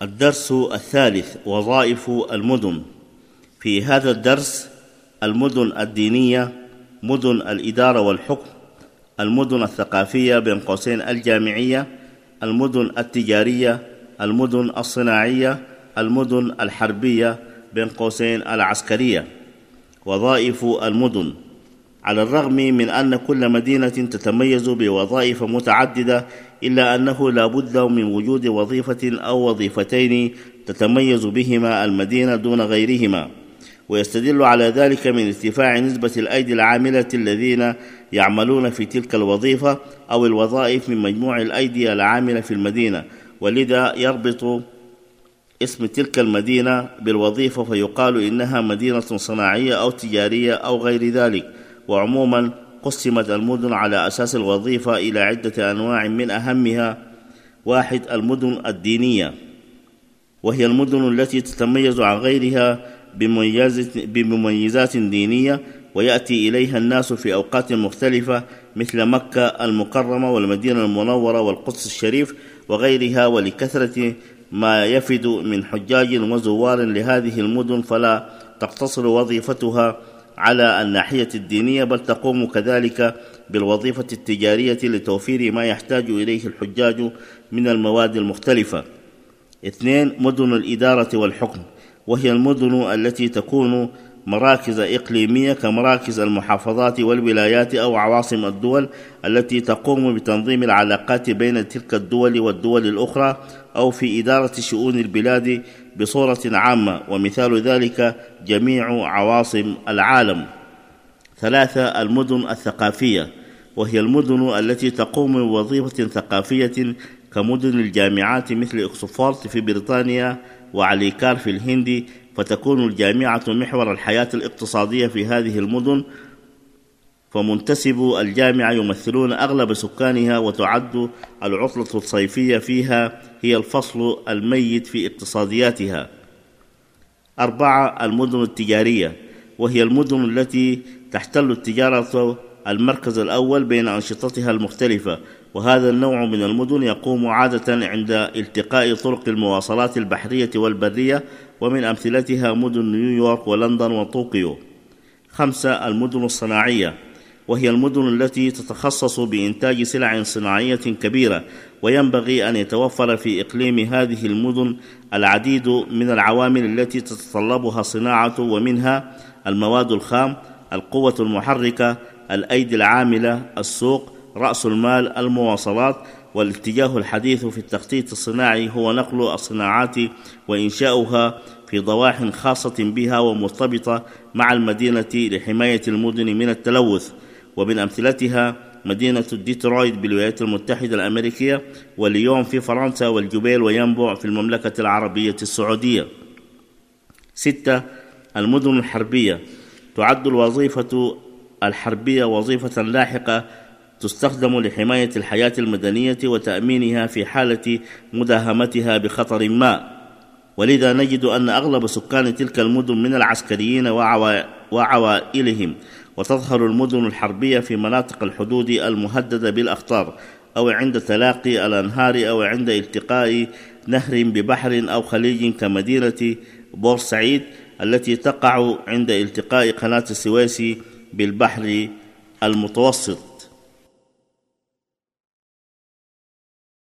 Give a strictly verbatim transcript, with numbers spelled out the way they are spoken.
الدرس الثالث: وظائف المدن. في هذا الدرس المدن الدينية، مدن الإدارة والحكم، المدن الثقافية بين قوسين الجامعية، المدن التجارية، المدن الصناعية، المدن الحربية بين قوسين العسكرية. وظائف المدن: على الرغم من أن كل مدينة تتميز بوظائف متعددة، إلا أنه لا بد من وجود وظيفة أو وظيفتين تتميز بهما المدينة دون غيرهما، ويستدل على ذلك من ارتفاع نسبة الأيدي العاملة الذين يعملون في تلك الوظيفة أو الوظائف من مجموع الأيدي العاملة في المدينة، ولذا يربط اسم تلك المدينة بالوظيفة فيقال إنها مدينة صناعية أو تجارية أو غير ذلك. وعموما قسمت المدن على أساس الوظيفة إلى عدة أنواع، من أهمها: واحد، المدن الدينية، وهي المدن التي تتميز عن غيرها بمميزات دينية ويأتي إليها الناس في أوقات مختلفة، مثل مكة المكرمة والمدينة المنورة والقدس الشريف وغيرها، ولكثرة ما يفد من حجاج وزوار لهذه المدن، فلا تقتصر وظيفتها على الناحية الدينية، بل تقوم كذلك بالوظيفة التجارية لتوفير ما يحتاج إليه الحجاج من المواد المختلفة. اثنين، مدن الإدارة والحكم، وهي المدن التي تكون مراكز إقليمية كمراكز المحافظات والولايات أو عواصم الدول، التي تقوم بتنظيم العلاقات بين تلك الدول والدول الأخرى، أو في إدارة شؤون البلاد بصورة عامة، ومثال ذلك جميع عواصم العالم. ثلاثة، المدن الثقافية، وهي المدن التي تقوم بوظيفة ثقافية كمدن الجامعات مثل أكسفورد في بريطانيا وعليكار في الهند، فتكون الجامعة محور الحياة الاقتصادية في هذه المدن، فمنتسبو الجامعة يمثلون أغلب سكانها، وتعد العطلة الصيفية فيها هي الفصل الميت في اقتصادياتها. أربعة، المدن التجارية، وهي المدن التي تحتل التجارة المركز الأول بين أنشطتها المختلفة، وهذا النوع من المدن يقوم عادة عند التقاء طرق المواصلات البحرية والبرية، ومن أمثلتها مدن نيويورك ولندن وطوكيو. خمسة، المدن الصناعية، وهي المدن التي تتخصص بإنتاج سلع صناعية كبيرة، وينبغي أن يتوفر في إقليم هذه المدن العديد من العوامل التي تتطلبها الصناعة، ومنها المواد الخام، القوة المحركة، الأيدي العاملة، السوق، رأس المال، المواصلات. والاتجاه الحديث في التخطيط الصناعي هو نقل الصناعات وإنشاؤها في ضواحٍ خاصة بها ومرتبطة مع المدينة لحماية المدن من التلوث، ومن أمثلتها مدينة ديترويت بالولايات المتحدة الأمريكية، وليون في فرنسا، والجبيل وينبع في المملكة العربية السعودية. ستة، المدن الحربية، تعد الوظيفة الحربية وظيفة لاحقة تستخدم لحماية الحياة المدنية وتأمينها في حالة مداهمتها بخطر ما، ولذا نجد أن أغلب سكان تلك المدن من العسكريين وعوائلهم، وتظهر المدن الحربية في مناطق الحدود المهددة بالأخطار، أو عند تلاقي الأنهار، أو عند التقاء نهر ببحر أو خليج كمدينة بورسعيد التي تقع عند التقاء قناة السويس بالبحر المتوسط.